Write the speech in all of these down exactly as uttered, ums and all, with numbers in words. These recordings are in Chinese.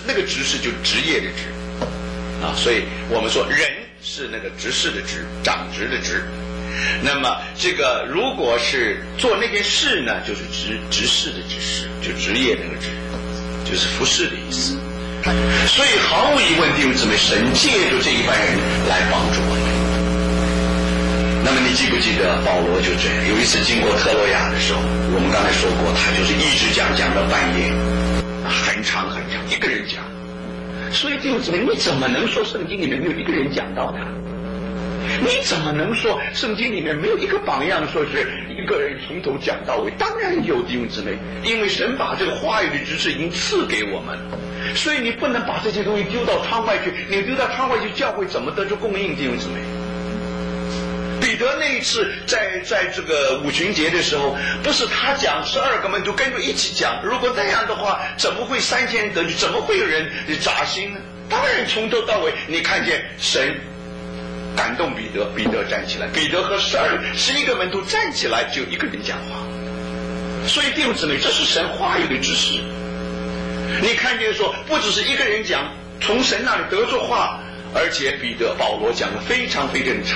那个执事就职业的职啊，所以我们说人是那个执事的职，长职的职。那么这个如果是做那件事呢，就是执执事的执事，就职业那个职，就是服侍的意思。所以毫无疑问，弟兄姊妹，神借助这一班人来帮助我们。那么你记不记得保罗就这样，有一次经过特洛亚的时候，我们刚才说过，他就是一直讲讲到半夜，很长很长，一个人讲。所以弟兄姊妹，你怎么能说圣经里面没有一个人讲到的？你怎么能说圣经里面没有一个榜样说是一个人从头讲到尾？当然有，弟兄姊妹，因为神把这个话语的知识已经赐给我们了，所以你不能把这些东西丢到窗外去，你丢到窗外去，教会怎么得出供应？弟兄姊妹，彼得那一次在在这个五旬节的时候，不是他讲十二个门徒跟着一起讲，如果那样的话，怎么会三千人得救？怎么会有人扎心呢？当然从头到尾你看见神感动彼得，彼得站起来，彼得和十二十一个门徒站起来，就一个人讲话。所以弟兄姊妹，这是神话语的知识。你看见说不只是一个人讲，从神那里得着话，而且彼得保罗讲得非常非常长。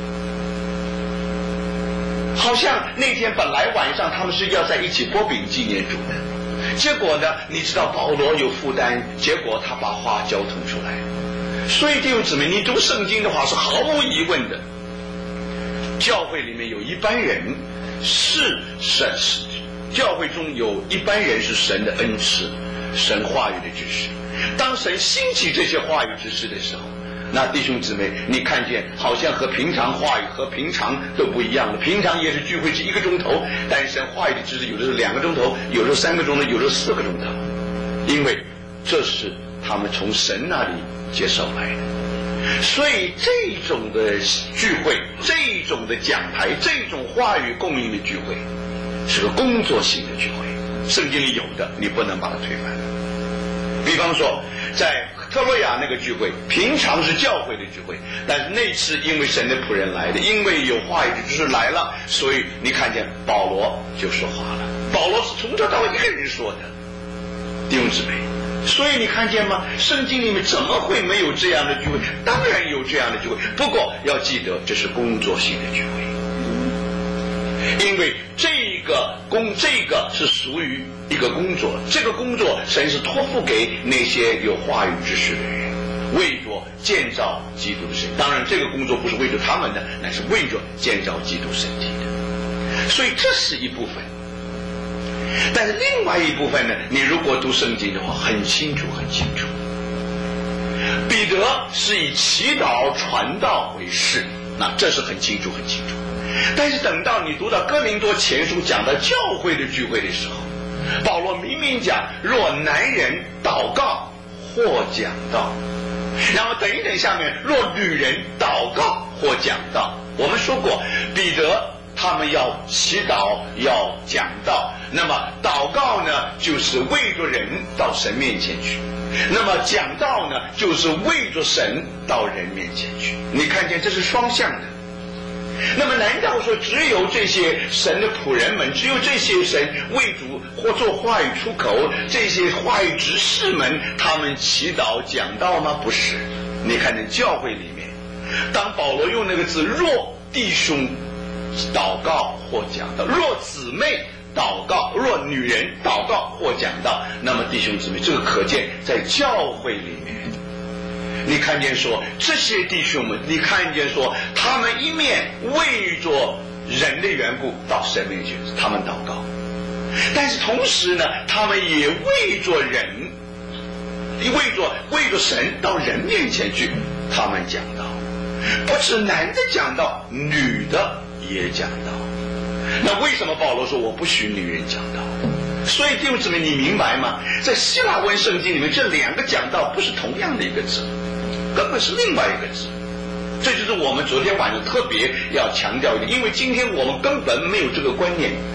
好像那天本来晚上他们是要在一起剥饼纪念主的，结果呢，你知道保罗有负担，结果他把话交通出来。所以弟兄姊妹，你读圣经的话是毫无疑问的，教会里面有一般人是神，教会中有一般人是神的恩赐，神话语的知识。当神兴起这些话语知识的时候，那弟兄姊妹，你看见好像和平常话语和平常都不一样了。平常也是聚会是一个钟头，但是神话语的知识有的是两个钟头，有的三个钟头，有的四个钟头，因为这是他们从神那里接受来的。所以这种的聚会，这种的讲台，这种话语供应的聚会，是个工作性的聚会。圣经里有的，你不能把它推翻。比方说在特洛亚那个聚会，平常是教会的聚会，但是那次因为神的仆人来的，因为有话语的知识来了，所以你看见保罗就说话了。保罗是从头到尾一个人说的，弟兄姊妹。所以你看见吗？圣经里面怎么会没有这样的聚会？当然有这样的聚会，不过要记得这是工作性的聚会，因为这个工这个是属于一个工作，这个工作神是托付给那些有话语知识的人，为着建造基督的身体。当然这个工作不是为着他们的，乃是为着建造基督身体的，所以这是一部分。但是另外一部分呢，你如果读圣经的话，很清楚很清楚，彼得是以祈祷传道为事，那这是很清楚很清楚。但是等到你读到哥林多前书讲到教会的聚会的时候，保罗明明讲，若男人祷告或讲道，然后等一等下面，若女人祷告或讲道。我们说过，彼得他们要祈祷，要讲道。那么祷告呢，就是为着人到神面前去；那么讲道呢，就是为着神到人面前去。你看见这是双向的。那么难道说只有这些神的仆人们，只有这些神为主或做话语出口，这些话语执事们，他们祈祷讲道吗？不是。你看见教会里面，当保罗用那个字若弟兄祷告或讲道，若姊妹祷告，若女人祷告或讲道，那么弟兄姊妹，这个可见在教会里面，你看见说这些弟兄们，你看见说他们一面为着人的缘故到神面前他们祷告，但是同时呢，他们也为着人，为着为着神到人面前去，他们讲道。不止男的讲道，女的也讲道。那为什么保罗说我不许女人讲道？所以弟兄姊妹，你明白吗？在希腊文圣经里面，这两个讲道不是同样的一个字，根本是另外一个字。这就是我们昨天晚上特别要强调的，因为今天我们根本没有这个观念。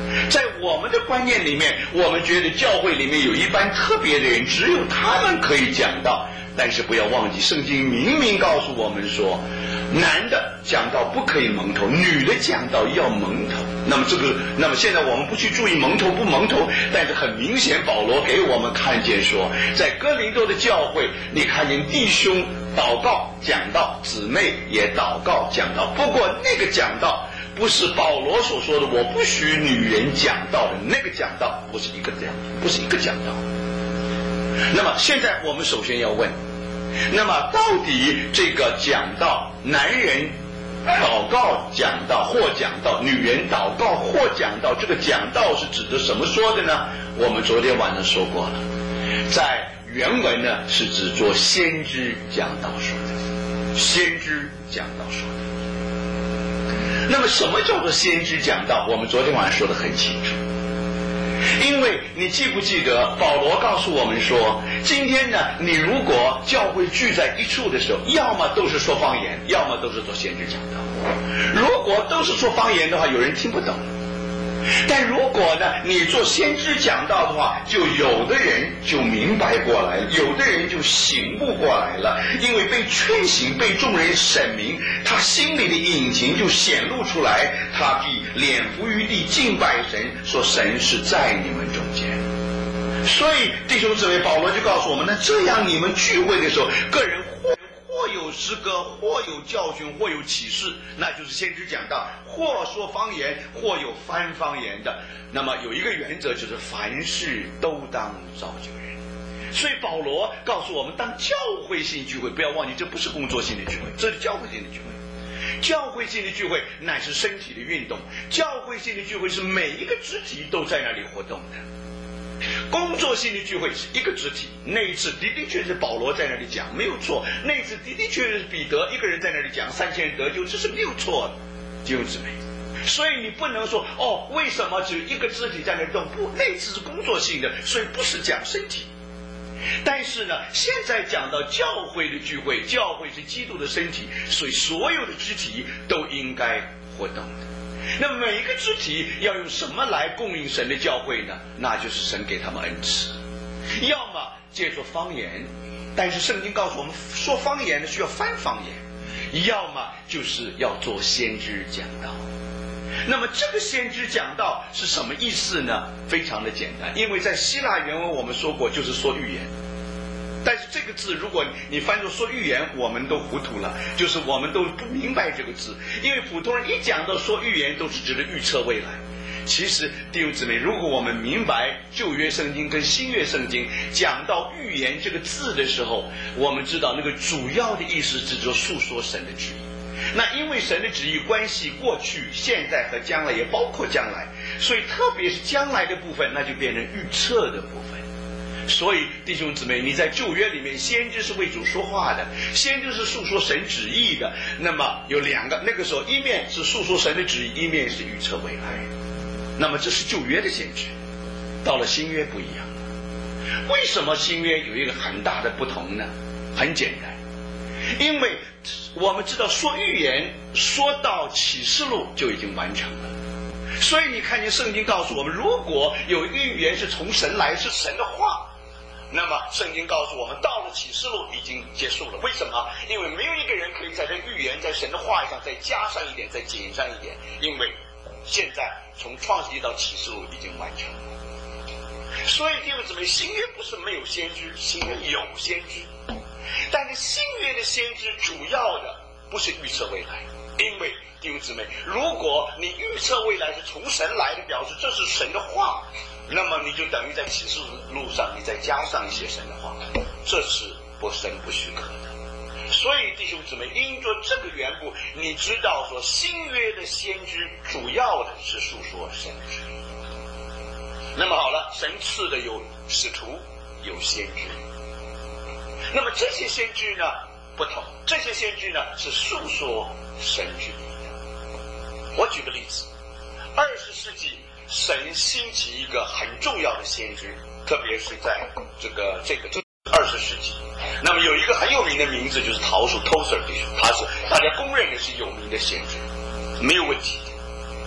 在我们的观念里面，我们觉得教会里面有一班特别的人，只有他们可以讲道。但是不要忘记，圣经明明告诉我们说，男的讲道不可以蒙头，女的讲道要蒙头。那么这个，那么现在我们不去注意蒙头不蒙头，但是很明显，保罗给我们看见说，在哥林多的教会，你看见弟兄祷告讲道，姊妹也祷告讲道。不过那个讲道不是保罗所说的我不许女人讲道的那个讲道，不是一个这样，不是一个讲道。那么现在我们首先要问，那么到底这个讲道，男人祷告讲道或讲道，女人祷告或讲道，这个讲道是指的什么说的呢？我们昨天晚上说过了，在原文呢是指做先知讲道说的，先知讲道说的。那么什么叫做先知讲道？我们昨天晚上说得很清楚。因为你记不记得保罗告诉我们说，今天呢，你如果教会聚在一处的时候，要么都是说方言，要么都是做先知讲道。如果都是说方言的话，有人听不懂。但如果呢，你做先知讲道的话，就有的人就明白过来了，有的人就醒悟过来了，因为被劝醒，被众人审明，他心里的隐情就显露出来，他必脸伏于地敬拜神，说神是在你们中间。所以弟兄姊妹，保罗就告诉我们，那这样你们聚会的时候，个人或或有诗歌，或有教训，或有启示，那就是先知讲道；或说方言，或有翻方言的。那么有一个原则，就是凡事都当造就人。所以保罗告诉我们，当教会性聚会，不要忘记，这不是工作性的聚会，这是教会性的聚会。教会性的聚会乃是身体的运动，教会性的聚会是每一个肢体都在那里活动的。工作性的聚会是一个肢体，那一次的的确是保罗在那里讲，没有错。那一次的的确是彼得一个人在那里讲，三千人得救，这是没有错的，弟兄姊妹。所以你不能说哦，为什么只有一个肢体在那里动？不，那一次是工作性的，所以不是讲身体。但是呢，现在讲到教会的聚会，教会是基督的身体，所以所有的肢体都应该活动的。那么每一个肢体要用什么来供应神的教会呢？那就是神给他们恩赐，要么借助方言，但是圣经告诉我们，说方言呢需要翻方言；要么就是要做先知讲道。那么这个先知讲道是什么意思呢？非常的简单，因为在希腊原文我们说过，就是说预言。但是这个字如果你翻作说预言，我们都糊涂了，就是我们都不明白这个字，因为普通人一讲到说预言都是指的预测未来。其实弟兄姊妹，如果我们明白旧约圣经跟新约圣经讲到预言这个字的时候，我们知道那个主要的意思是指诉说神的旨意。那因为神的旨意关系过去、现在和将来，也包括将来，所以特别是将来的部分，那就变成预测的部分。所以弟兄姊妹，你在旧约里面，先知是为主说话的，先知是诉说神旨意的。那么有两个，那个时候一面是诉说神的旨意，一面是预测未来。那么这是旧约的先知。到了新约不一样了。为什么新约有一个很大的不同呢？很简单，因为我们知道说预言说到启示录就已经完成了。所以你看见圣经告诉我们，如果有一个预言是从神来，是神的话，那么圣经告诉我们，到了启示录已经结束了。为什么？因为没有一个人可以在这预言在神的话上再加上一点，再减上一点，因为现在从创世纪到启示录已经完成了。所以弟兄姊妹，新约不是没有先知，新约有先知，但是新约的先知主要的不是预测未来，因为弟兄姊妹，如果你预测未来是从神来的，表示这是神的话，那么你就等于在启示录上你再加上一些神的话，这是不神不许可的。所以弟兄姊妹，因着这个缘故，你知道说新约的先知主要的是述说神的旨意。那么好了，神赐的有使徒，有先知。那么这些先知呢不同，这些先知呢是述说神旨意的。我举个例子，二十世纪神兴起一个很重要的先知，特别是在这个这个二十世纪。那么有一个很有名的名字，就是桃树 Tozer 弟兄，他是大家公认的是有名的先知，没有问题。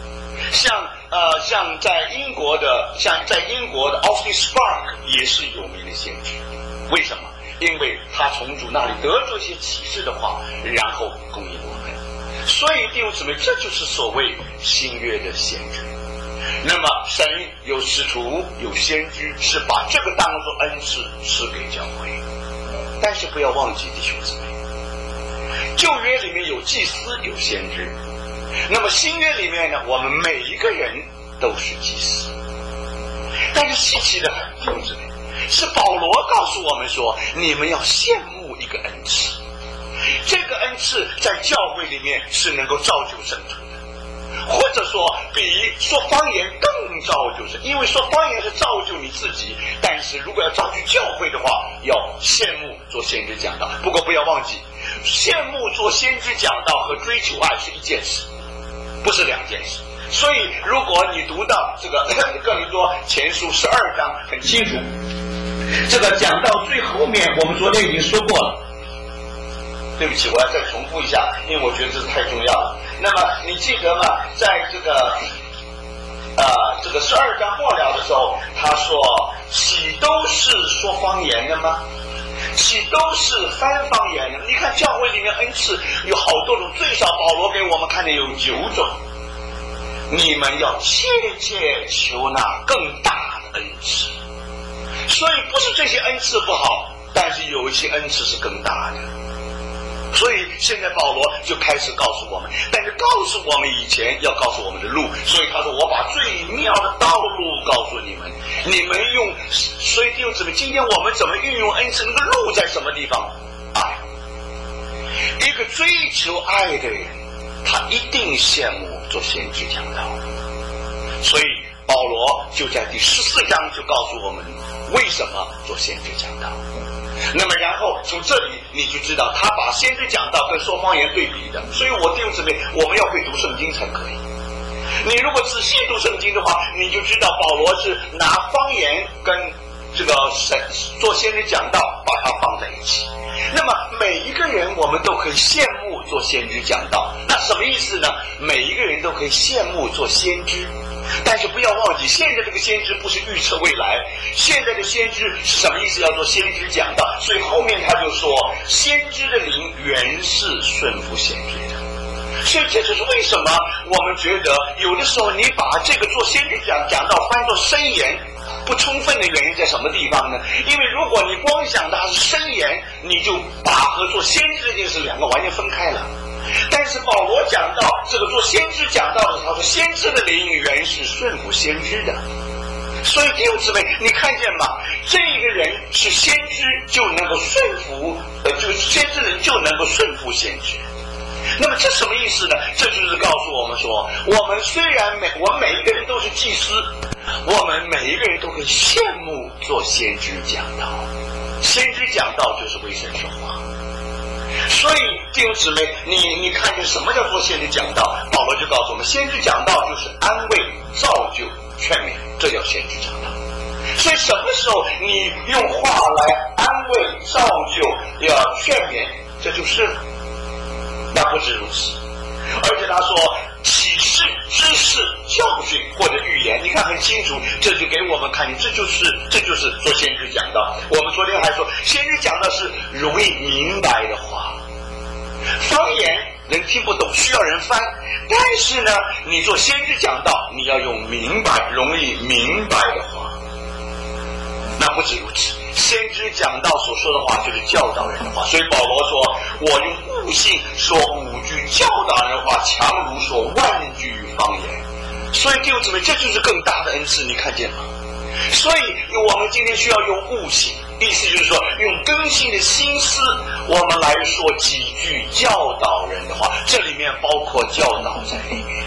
像呃像在英国的，像在英国的 Austin Spark 也是有名的先知。为什么？因为他从主那里得着一些启示的话，然后供应我们。所以弟兄姊妹，这就是所谓新约的先知。那么神有使徒有先知，是把这个当作恩赐赐给教会。但是不要忘记弟兄姊妹，旧约里面有祭司有先知，那么新约里面呢，我们每一个人都是祭司。但是稀奇的很，弟兄姊妹，是保罗告诉我们说，你们要羡慕一个恩赐，这个恩赐在教会里面是能够造就圣徒的，或者说比说方言更造就神，因为说方言是造就你自己，但是如果要造就教会的话，要羡慕做先知讲道。不过不要忘记，羡慕做先知讲道和追求爱是一件事，不是两件事。所以如果你读到这个哥林多前书十二章，很清楚，这个讲到最后面，我们昨天已经说过了。对不起，我要再重复一下，因为我觉得这是太重要了。那么你记得吗？在这个呃这个十二章末了的时候，他说：“岂都是说方言的吗？岂都是翻方言的？”你看教会里面恩赐有好多种，最少保罗给我们看的有九种。你们要切切求那更大的恩赐。所以不是这些恩赐不好，但是有一些恩赐是更大的。所以现在保罗就开始告诉我们，但是告诉我们以前要告诉我们的路，所以他说我把最妙的道路告诉你们，你们用。所以弟兄姊妹，今天我们怎么运用恩赐？那个路在什么地方？爱。一个追求爱的人，他一定羡慕做先知讲道。所以保罗就在第十四章就告诉我们为什么做先知讲道。那么然后从这里你就知道他把先知讲道跟说方言对比的。所以我弟兄姊妹，我们要会读圣经才可以。你如果仔细读圣经的话，你就知道保罗是拿方言跟这个神做先知讲道把它放在一起。那么每一个人我们都可以羡慕做先知讲道，那什么意思呢？每一个人都可以羡慕做先知，但是不要忘记，现在这个先知不是预测未来，现在的先知是什么意思？要做先知讲道。所以后面他就说，先知的灵原是顺服先知的。所以这就是为什么我们觉得有的时候你把这个做先知讲讲道翻作箴言不充分的原因在什么地方呢？因为如果你光想它是箴言，你就把和做先知这件事两个完全分开了。但是保罗讲到这个做先知讲到的时候，他说先知的灵原是顺服先知的。所以弟兄姊妹，你看见吗？这个人是先知，就能够顺服，呃，就是先知人就能够顺服先知。那么这什么意思呢？这就是告诉我们说，我们虽然每我们每一个人都是祭司，我们每一个人都可以羡慕做先知讲道。先知讲道就是为神说话。所以弟兄姊妹，你你看见什么叫做先知讲道？保罗就告诉我们，先知讲道就是安慰、造就、劝勉，这叫先知讲道。所以什么时候你用话来安慰、造就、要劝勉，这就是了。那不止如此，而且他说启示、知识、教训或者预言，你看很清楚，这就给我们看见，这就是这就是做先知讲道。我们昨天还说，先知讲道是容易明白的话，方言人听不懂，需要人翻。但是呢，你做先知讲道，你要用明白、容易明白的话。那不止如此，先知讲道所说的话就是教导人的话。所以保罗说，我用悟性说五句教导人的话，强如说万句方言。所以弟兄姊妹，这就是更大的恩赐，你看见吗？所以我们今天需要用悟性，意思就是说用更新的心思，我们来说几句教导人的话，这里面包括教导在里面。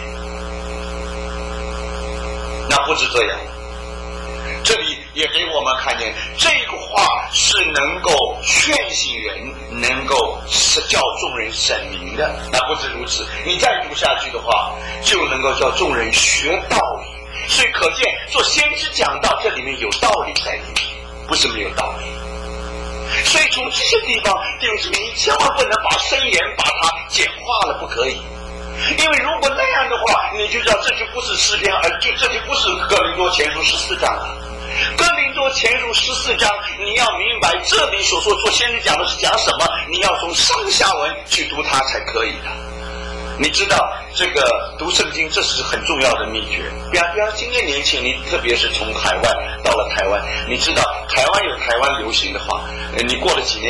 那不止这样，这里也给我们看见，这个话是能够劝醒人，能够叫众人审明的。那不止如此，你再读下去的话，就能够叫众人学道理。所以可见做先知讲道，这里面有道理在里面，不是没有道理。所以从这些地方，弟兄姊妹，你千万不能把箴言把它简化了，不可以。 因为如果那样的话，你就知道这就不是诗篇，而就这就不是哥林多前书十四章了。哥林多前书十四章，你要明白这里所说做先知讲的是讲什么，你要从上下文去读它才可以的。你知道这个读圣经，这是很重要的秘诀。比方，比方今天年轻人，特别是从海外到了台湾，你知道台湾有台湾流行的话，你过了几年